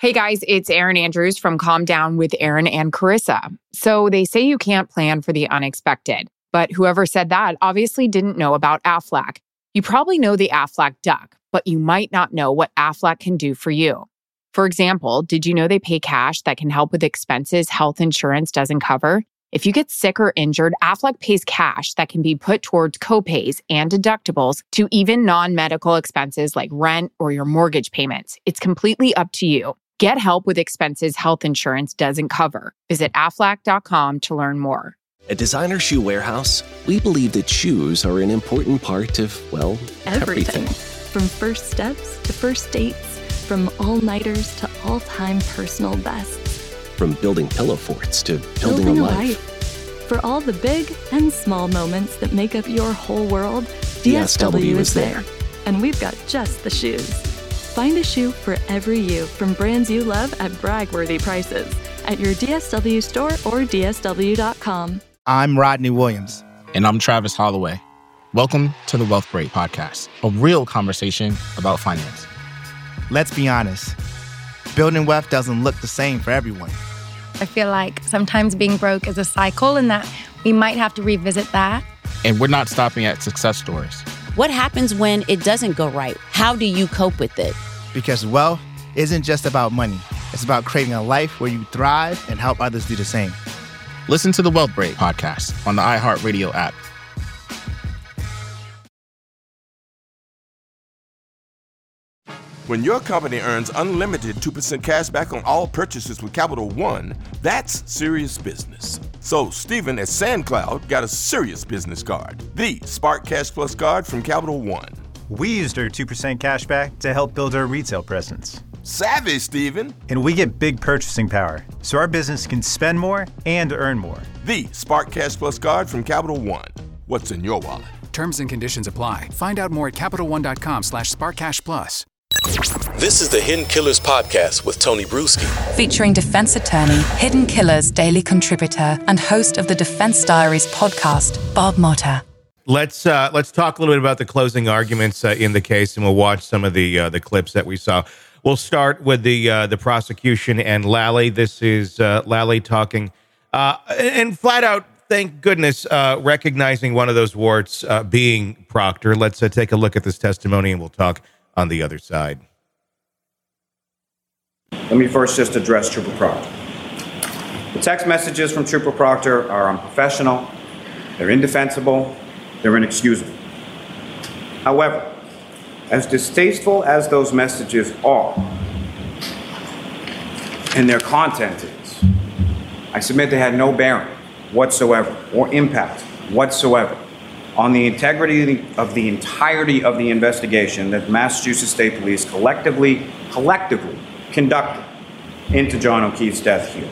Hey guys, it's Erin Andrews from Calm Down with Erin and Carissa. So they say you can't plan for the unexpected, but whoever said that obviously didn't know about Aflac. You probably know the Aflac Duck, but you might not know what Aflac can do for you. For example, did you know they pay cash that can help with expenses health insurance doesn't cover? If you get sick or injured, Aflac pays cash that can be put towards copays and deductibles to even non-medical expenses like rent or your mortgage payments. It's completely up to you. Get help with expenses health insurance doesn't cover. Visit Aflac.com to learn more. At Designer Shoe Warehouse, we believe that shoes are an important part of, well, everything. From first steps to first dates, from all-nighters to all-time personal bests. From building pillow forts to building a life. For all the big and small moments that make up your whole world, DSW is there. And we've got just the shoes. Find a shoe for every you from brands you love at brag-worthy prices at your DSW store or DSW.com. I'm Rodney Williams. And I'm Travis Holloway. Welcome to the Wealth Break Podcast, a real conversation about finance. Let's be honest. Building wealth doesn't look the same for everyone. I feel like sometimes being broke is a cycle and that we might have to revisit that. And we're not stopping at success stories. What happens when it doesn't go right? How do you cope with it? Because wealth isn't just about money. It's about creating a life where you thrive and help others do the same. Listen to the Wealth Break Podcast on the iHeartRadio app. When your company earns unlimited 2% cash back on all purchases with Capital One, that's serious business. So Stephen at SandCloud got a serious business card, the Spark Cash Plus card from Capital One. We used our 2% cash back to help build our retail presence. Savvy, Stephen. And we get big purchasing power, so our business can spend more and earn more. The Spark Cash Plus card from Capital One. What's in your wallet? Terms and conditions apply. Find out more at CapitalOne.com/SparkCashPlus. This is the Hidden Killers Podcast with Tony Bruschi. Featuring defense attorney, Hidden Killers daily contributor, and host of the Defense Diaries podcast, Bob Motta. Let's talk a little bit about the closing arguments in the case, and we'll watch some of the clips that we saw. We'll start with the prosecution and Lally. This is Lally talking, and flat out, thank goodness, recognizing one of those warts being Proctor. Let's take a look at this testimony, and we'll talk on the other side. Let me first just address Trooper Proctor. The text messages from Trooper Proctor are unprofessional, they're indefensible, they're inexcusable. However, as distasteful as those messages are, and their content is, I submit they had no bearing whatsoever or impact whatsoever on the integrity of the entirety of the investigation that Massachusetts State Police collectively conducted into John O'Keefe's death here.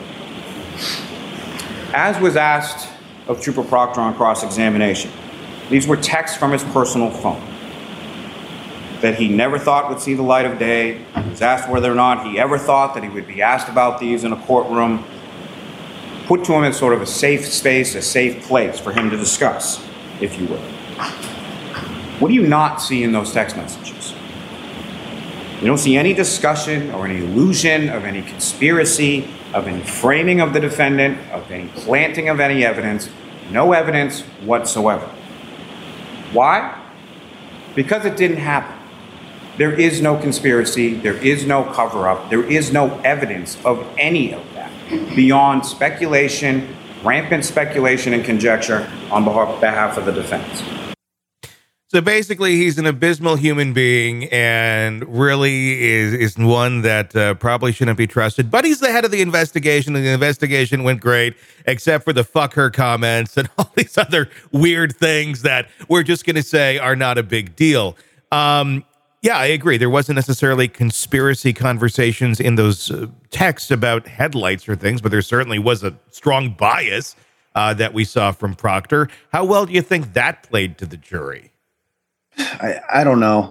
As was asked of Trooper Proctor on cross-examination, these were texts from his personal phone that he never thought would see the light of day. He was asked whether or not he ever thought that he would be asked about these in a courtroom, put to him in sort of a safe space, a safe place for him to discuss, if you will. What do you not see in those text messages? You don't see any discussion or any illusion of any conspiracy, of any framing of the defendant, of any planting of any evidence. No evidence whatsoever. Why? Because it didn't happen. There is no conspiracy, there is no cover-up, there is no evidence of any of that beyond speculation, rampant speculation and conjecture on behalf of the defense. So basically, he's an abysmal human being and really is one that probably shouldn't be trusted. But he's the head of the investigation, and the investigation went great, except for the fuck her comments and all these other weird things that we're just going to say are not a big deal. Yeah, I agree. There wasn't necessarily conspiracy conversations in those texts about headlights or things, but there certainly was a strong bias that we saw from Proctor. How well do you think that played to the jury? I don't know.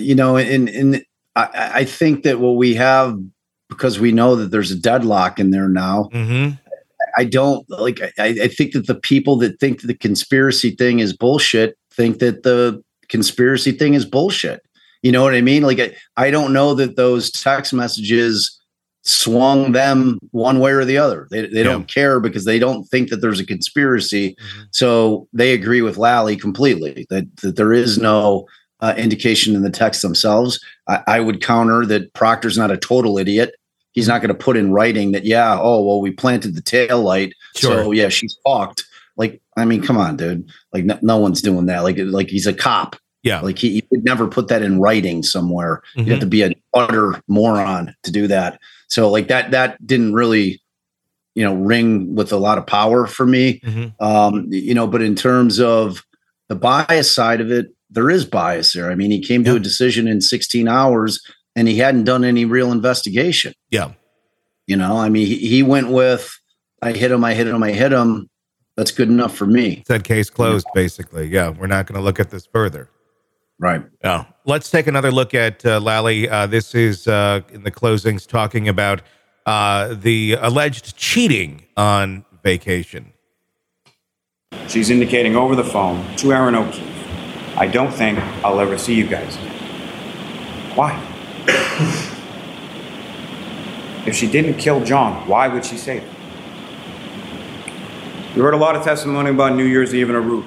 I think that what we have, because we know that there's a deadlock in there now. Mm-hmm. I don't like. I think that the people that think that the conspiracy thing is bullshit think that the conspiracy thing is bullshit. You know what I mean? Like I don't know that those text messages swung them one way or the other. They don't care because they don't think that there's a conspiracy. So they agree with Lally completely that there is no indication in the text themselves. I would counter that Proctor's not a total idiot. He's not going to put in writing that, we planted the tail light. Sure. So yeah, she's fucked. Like, I mean, come on, dude. Like no one's doing that. Like he's a cop. Yeah. Like he would never put that in writing somewhere. You have to be an utter moron to do that. So like that didn't really, ring with a lot of power for me. But in terms of the bias side of it, there is bias there. I mean, he came to a decision in 16 hours and he hadn't done any real investigation. Yeah. I mean, he went with, I hit him. That's good enough for me. Said case closed, basically. Yeah. We're not going to look at this further. Right. Oh, let's take another look at Lally. This is in the closings talking about the alleged cheating on vacation. She's indicating over the phone to Aaron O'Keefe, I don't think I'll ever see you guys again. Why? If she didn't kill John, why would she say that? You heard a lot of testimony about New Year's Eve in Aruba.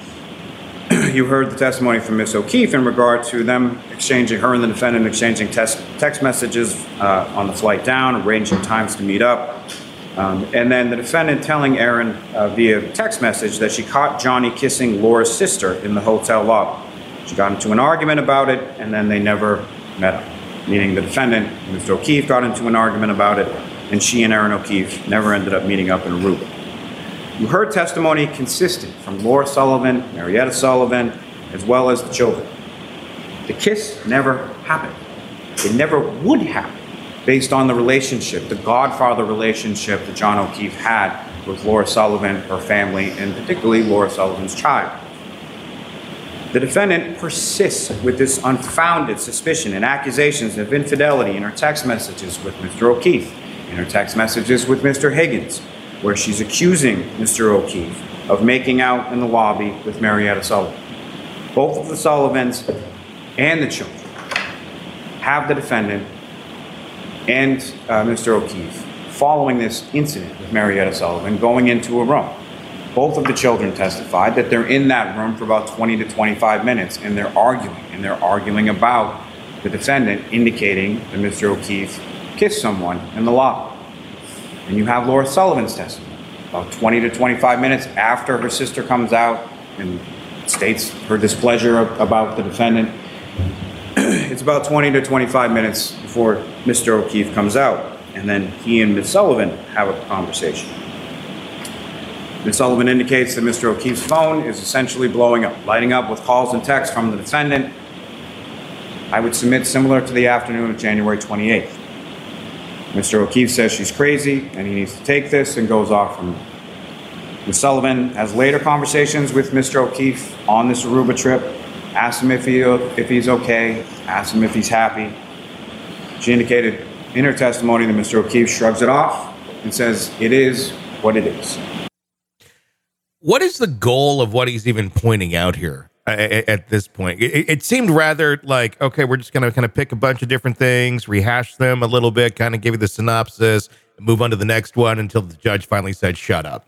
You heard the testimony from Miss O'Keefe in regard to them her and the defendant exchanging text messages on the flight down, arranging times to meet up. And then the defendant telling Aaron via text message that she caught Johnny kissing Laura's sister in the hotel lobby. She got into an argument about it, and then they never met up. Meaning the defendant, Mr. O'Keefe, got into an argument about it, and she and Aaron O'Keefe never ended up meeting up in Aruba. You heard testimony consistent from Laura Sullivan, Marietta Sullivan, as well as the children. The kiss never happened. It never would happen based on the relationship, the godfather relationship that John O'Keefe had with Laura Sullivan, her family, and particularly Laura Sullivan's child. The defendant persists with this unfounded suspicion and accusations of infidelity in her text messages with Mr. O'Keefe, in her text messages with Mr. Higgins, where she's accusing Mr. O'Keefe of making out in the lobby with Marietta Sullivan. Both of the Sullivans and the children have the defendant and Mr. O'Keefe following this incident with Marietta Sullivan going into a room. Both of the children testified that they're in that room for about 20 to 25 minutes and they're arguing about the defendant indicating that Mr. O'Keefe kissed someone in the lobby. And you have Laura Sullivan's testimony about 20 to 25 minutes after her sister comes out and states her displeasure about the defendant. It's about 20 to 25 minutes before Mr. O'Keefe comes out, and then he and Ms. Sullivan have a conversation. Ms. Sullivan indicates that Mr. O'Keefe's phone is essentially blowing up, lighting up with calls and texts from the defendant. I would submit similar to the afternoon of January 28th. Mr. O'Keefe says she's crazy and he needs to take this and goes off from her. Ms. Sullivan has later conversations with Mr. O'Keefe on this Aruba trip, asks him if he's okay, asks him if he's happy. She indicated in her testimony that Mr. O'Keefe shrugs it off and says it is what it is. What is the goal of what he's even pointing out here at this point? It seemed rather like, okay, we're just going to kind of pick a bunch of different things, rehash them a little bit, kind of give you the synopsis, and move on to the next one until the judge finally said, shut up.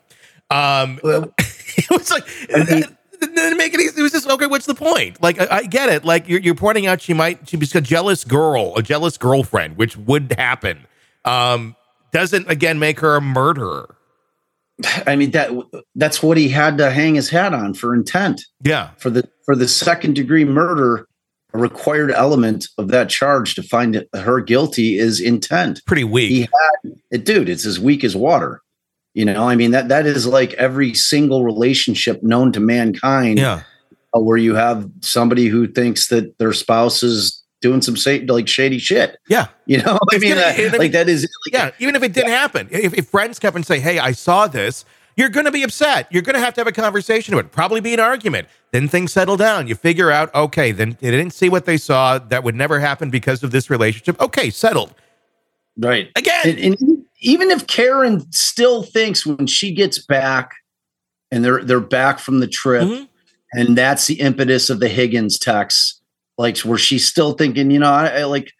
It was like, didn't make it easy. It was just, okay, what's the point? Like, I get it. Like, you're pointing out she was a jealous girl, a jealous girlfriend, which would happen. Doesn't, again, make her a murderer. I mean, that's what he had to hang his hat on for intent. Yeah. For the second degree murder, a required element of that charge to find her guilty is intent. Pretty weak. It's as weak as water. I mean, that is like every single relationship known to mankind. Yeah. Where you have somebody who thinks that their spouse is doing some shady shit. Yeah. I mean, that is. Yeah. Even if it didn't happen, if friends come and say, hey, I saw this, you're going to be upset. You're going to have a conversation about it, probably be an argument. Then things settle down. You figure out, okay, then they didn't see what they saw. That would never happen because of this relationship. Okay, settled. Right. Again. And even if Karen still thinks when she gets back and they're back from the trip, and that's the impetus of the Higgins text, like where she's still thinking,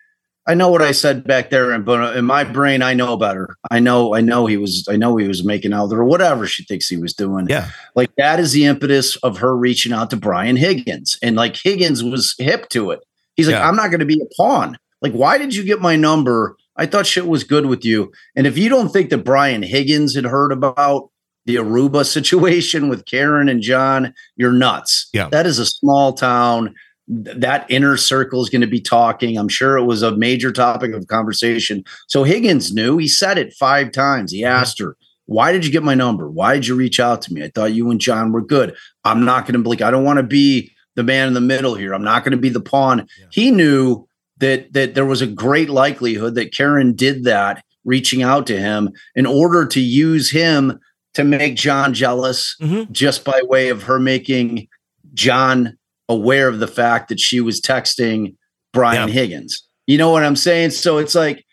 I know what I said back there, but in my brain, I know better. I know he was making out there or whatever she thinks he was doing. Yeah. Like that is the impetus of her reaching out to Brian Higgins. And like Higgins was hip to it. He's like, I'm not going to be a pawn. Like, why did you get my number? I thought shit was good with you. And if you don't think that Brian Higgins had heard about the Aruba situation with Karen and John, you're nuts. Yeah. That is a small town. That inner circle is going to be talking. I'm sure it was a major topic of conversation. So Higgins knew. He said it 5 times. He asked her, why did you get my number? Why did you reach out to me? I thought you and John were good. I'm not going to I don't want to be the man in the middle here. I'm not going to be the pawn. Yeah. He knew that there was a great likelihood that Karen did that, reaching out to him in order to use him to make John jealous, just by way of her making John aware of the fact that she was texting Brian Higgins. You know what I'm saying? So it's like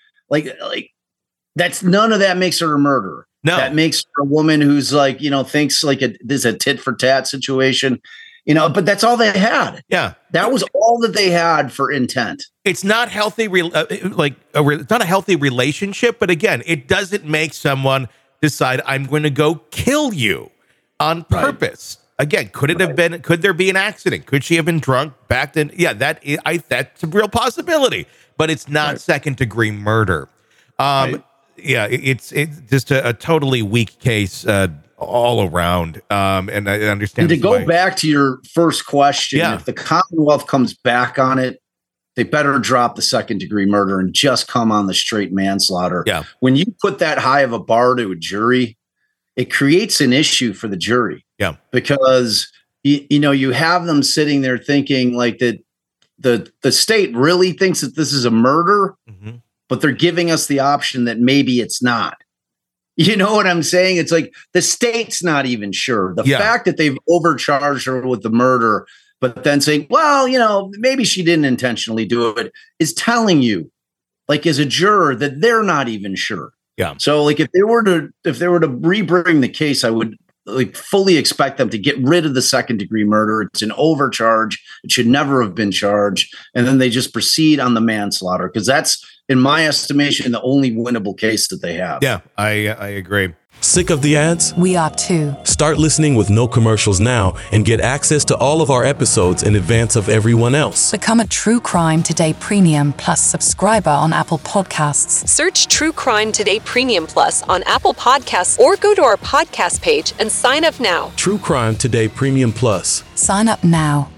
that's none of that makes her a murderer. No, that makes her a woman who's like, thinks like this is a tit for tat situation, but that's all they had. Yeah. That was all that they had for intent. It's not healthy. It's not a healthy relationship, but again, it doesn't make someone decide I'm going to go kill you on purpose. Right. Again, could it have been? Could there be an accident? Could she have been drunk back then? Yeah, that's a real possibility, but it's not second degree murder. Yeah, it's just a totally weak case all around. And I understand. And to go back to your first question, if the Commonwealth comes back on it, they better drop the second degree murder and just come on the straight manslaughter. Yeah. When you put that high of a bar to a jury, it creates an issue for the jury. Yeah. Because you have them sitting there thinking like that the state really thinks that this is a murder, but they're giving us the option that maybe it's not. You know what I'm saying? It's like the state's not even sure. The fact that they've overcharged her with the murder, but then saying, well, maybe she didn't intentionally do it, is telling you, like as a juror, that they're not even sure. Yeah. So like if they were to re-bring the case, I would like fully expect them to get rid of the second degree murder. It's an overcharge. It should never have been charged. And then they just proceed on the manslaughter, because that's, in my estimation, the only winnable case that they have. Yeah, I agree. Sick of the ads? We are too. Start listening with no commercials now and get access to all of our episodes in advance of everyone else. Become a True Crime Today Premium Plus subscriber on Apple Podcasts. Search True Crime Today Premium Plus on Apple Podcasts or go to our podcast page and sign up now. True Crime Today Premium Plus. Sign up now.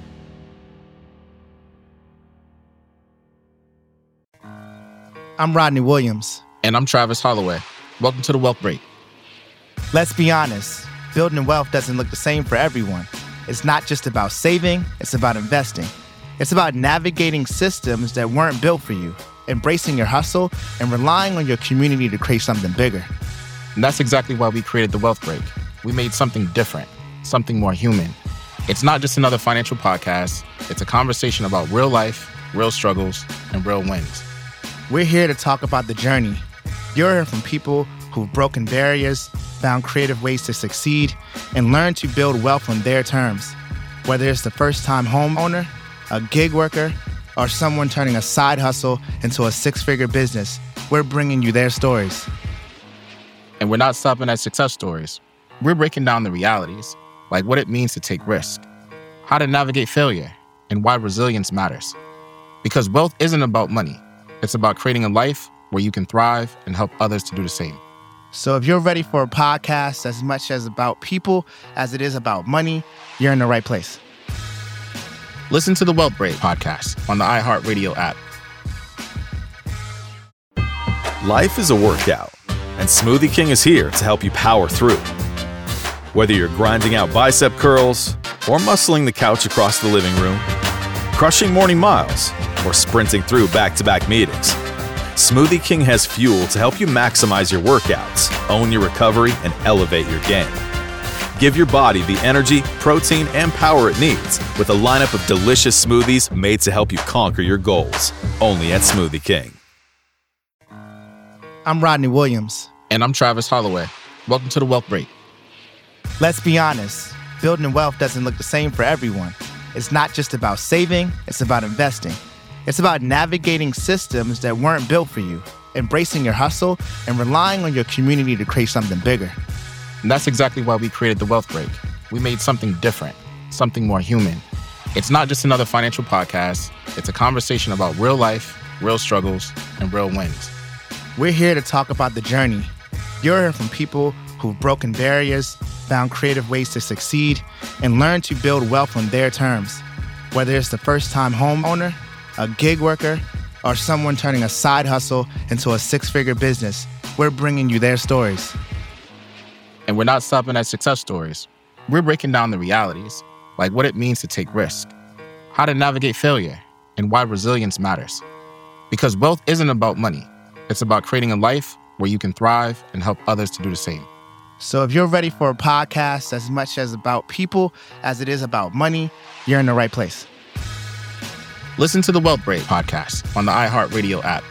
I'm Rodney Williams. And I'm Travis Holloway. Welcome to The Wealth Break. Let's be honest, building wealth doesn't look the same for everyone. It's not just about saving, it's about investing. It's about navigating systems that weren't built for you, embracing your hustle, and relying on your community to create something bigger. And that's exactly why we created The Wealth Break. We made something different, something more human. It's not just another financial podcast. It's a conversation about real life, real struggles, and real wins. We're here to talk about the journey. You'll hear from people who've broken barriers, found creative ways to succeed, and learned to build wealth on their terms. Whether it's the first-time homeowner, a gig worker, or someone turning a side hustle into a 6-figure business, we're bringing you their stories. And we're not stopping at success stories. We're breaking down the realities, like what it means to take risk, how to navigate failure, and why resilience matters. Because wealth isn't about money. It's about creating a life where you can thrive and help others to do the same. So if you're ready for a podcast as much as about people as it is about money, you're in the right place. Listen to the Wealth Break podcast on the iHeartRadio app. Life is a workout, and Smoothie King is here to help you power through. Whether you're grinding out bicep curls or muscling the couch across the living room, crushing morning miles, or sprinting through back-to-back meetings, Smoothie King has fuel to help you maximize your workouts, own your recovery, and elevate your game. Give your body the energy, protein, and power it needs with a lineup of delicious smoothies made to help you conquer your goals. Only at Smoothie King. I'm Rodney Williams. And I'm Travis Holloway. Welcome to The Wealth Break. Let's be honest, building wealth doesn't look the same for everyone. It's not just about saving, it's about investing. It's about navigating systems that weren't built for you, embracing your hustle, and relying on your community to create something bigger. And that's exactly why we created The Wealth Break. We made something different, something more human. It's not just another financial podcast. It's a conversation about real life, real struggles, and real wins. We're here to talk about the journey. You'll hear from people who've broken barriers, found creative ways to succeed, and learned to build wealth on their terms. Whether it's the first-time homeowner, a gig worker, or someone turning a side hustle into a six-figure business, we're bringing you their stories. And we're not stopping at success stories. We're breaking down the realities, like what it means to take risk, how to navigate failure, and why resilience matters. Because wealth isn't about money. It's about creating a life where you can thrive and help others to do the same. So if you're ready for a podcast as much as about people as it is about money, you're in the right place. Listen to the Wealth Break podcast on the iHeartRadio app.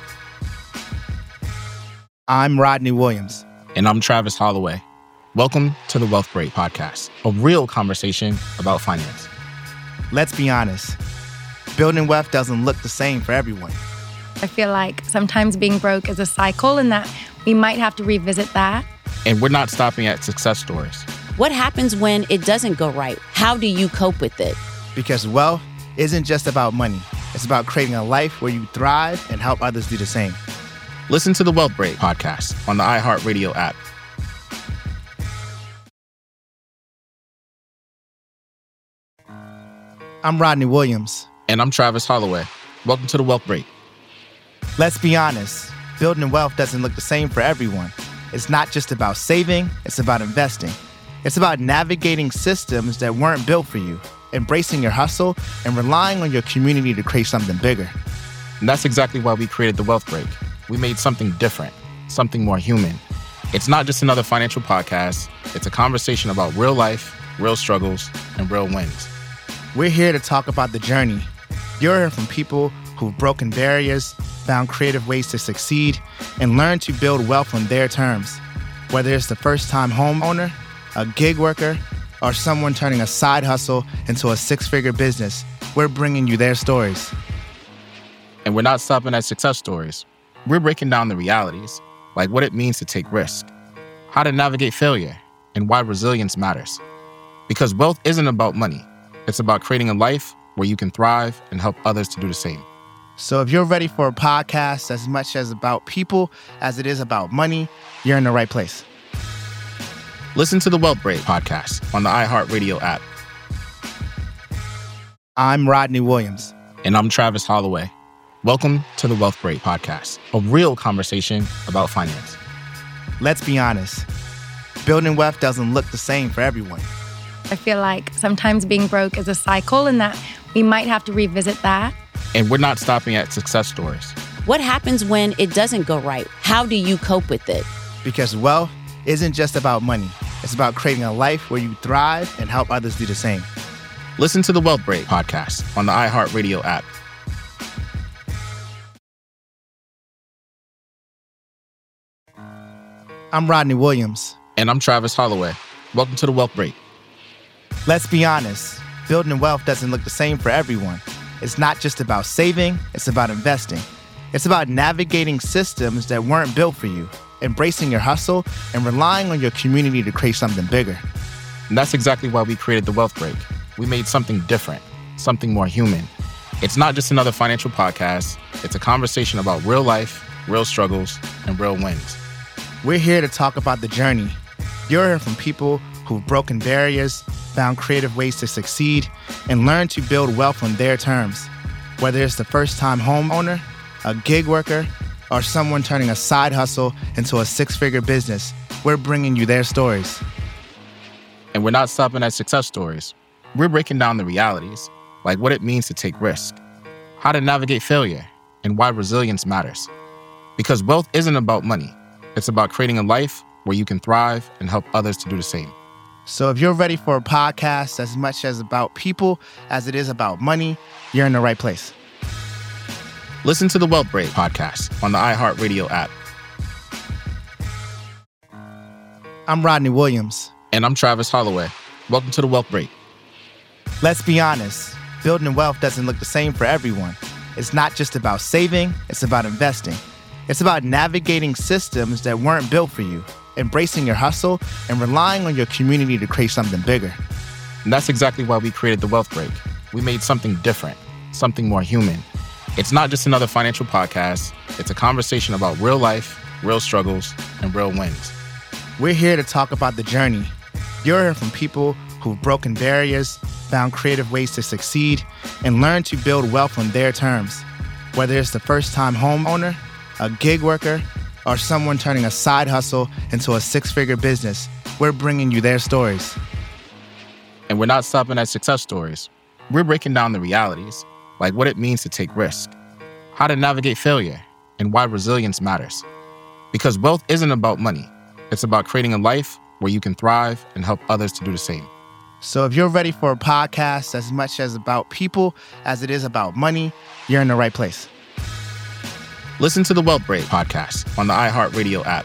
I'm Rodney Williams. And I'm Travis Holloway. Welcome to the Wealth Break podcast, a real conversation about finance. Let's be honest. Building wealth doesn't look the same for everyone. I feel like sometimes being broke is a cycle and that we might have to revisit that. And we're not stopping at success stories. What happens when it doesn't go right? How do you cope with it? Because wealth isn't just about money. It's about creating a life where you thrive and help others do the same. Listen to the Wealth Break podcast on the iHeartRadio app. I'm Rodney Williams. And I'm Travis Holloway. Welcome to the Wealth Break. Let's be honest. Building wealth doesn't look the same for everyone. It's not just about saving, it's about investing. It's about navigating systems that weren't built for you, embracing your hustle, and relying on your community to create something bigger. And that's exactly why we created The Wealth Break. We made something different, something more human. It's not just another financial podcast. It's a conversation about real life, real struggles, and real wins. We're here to talk about the journey. You'll hear from people who've broken barriers, found creative ways to succeed, and learned to build wealth on their terms. Whether it's the first-time homeowner, a gig worker, or someone turning a side hustle into a six-figure business, we're bringing you their stories. And we're not stopping at success stories. We're breaking down the realities, like what it means to take risk, how to navigate failure, and why resilience matters. Because wealth isn't about money. It's about creating a life where you can thrive and help others to do the same. So if you're ready for a podcast as much as about people as it is about money, you're in the right place. Listen to the Wealth Break podcast on the iHeartRadio app. I'm Rodney Williams. And I'm Travis Holloway. Welcome to the Wealth Break podcast, a real conversation about finance. Let's be honest. Building wealth doesn't look the same for everyone. I feel like sometimes being broke is a cycle and that we might have to revisit that. And we're not stopping at success stories. What happens when it doesn't go right? How do you cope with it? Because wealth isn't just about money. It's about creating a life where you thrive and help others do the same. Listen to the Wealth Break podcast on the iHeartRadio app. I'm Rodney Williams. And I'm Travis Holloway. Welcome to the Wealth Break. Let's be honest. Building wealth doesn't look the same for everyone. It's not just about saving, it's about investing. It's about navigating systems that weren't built for you, embracing your hustle, and relying on your community to create something bigger. And that's exactly why we created The Wealth Break. We made something different, something more human. It's not just another financial podcast. It's a conversation about real life, real struggles, and real wins. We're here to talk about the journey. You'll hear from people who've broken barriers, found creative ways to succeed, and learned to build wealth on their terms. Whether it's the first-time homeowner, a gig worker, or someone turning a side hustle into a six-figure business, we're bringing you their stories. And we're not stopping at success stories. We're breaking down the realities, like what it means to take risk, how to navigate failure, and why resilience matters. Because wealth isn't about money. It's about creating a life where you can thrive and help others to do the same. So if you're ready for a podcast as much as about people as it is about money, you're in the right place. Listen to the Wealth Break podcast on the iHeartRadio app. I'm Rodney Williams. And I'm Travis Holloway. Welcome to the Wealth Break. Let's be honest. Building wealth doesn't look the same for everyone. is not just about saving, it's about investing. It's about navigating systems that weren't built for you, embracing your hustle, and relying on your community to create something bigger. And that's exactly why we created The Wealth Break. We made something different, something more human. It's not just another financial podcast. It's a conversation about real life, real struggles, and real wins. We're here to talk about the journey. You'll hear from people who've broken barriers, found creative ways to succeed, and learned to build wealth on their terms. Whether it's the first-time homeowner, a gig worker, or someone turning a side hustle into a six-figure business, we're bringing you their stories. And we're not stopping at success stories. We're breaking down the realities, like what it means to take risk, how to navigate failure, and why resilience matters. Because wealth isn't about money. It's about creating a life where you can thrive and help others to do the same. So if you're ready for a podcast as much as about people as it is about money, you're in the right place. Listen to the Wealth Break podcast on the iHeartRadio app.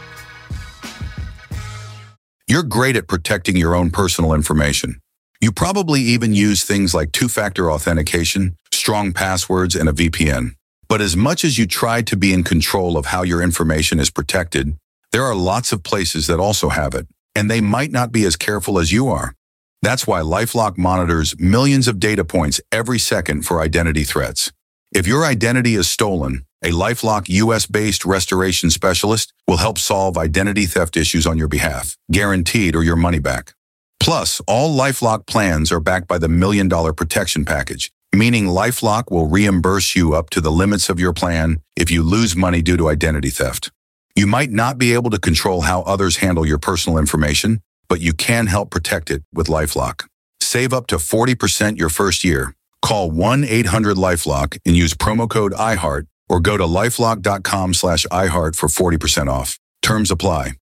You're great at protecting your own personal information. You probably even use things like two-factor authentication, strong passwords, and a VPN. But as much as you try to be in control of how your information is protected, there are lots of places that also have it, and they might not be as careful as you are. That's why LifeLock monitors millions of data points every second for identity threats. If your identity is stolen, a LifeLock US-based restoration specialist will help solve identity theft issues on your behalf, guaranteed or your money back. Plus, all LifeLock plans are backed by the $1 Million Protection Package, meaning LifeLock will reimburse you up to the limits of your plan if you lose money due to identity theft. You might not be able to control how others handle your personal information, but you can help protect it with LifeLock. Save up to 40% your first year. Call 1-800-LifeLock and use promo code iHeart or go to lifelock.com/iHeart for 40% off. Terms apply.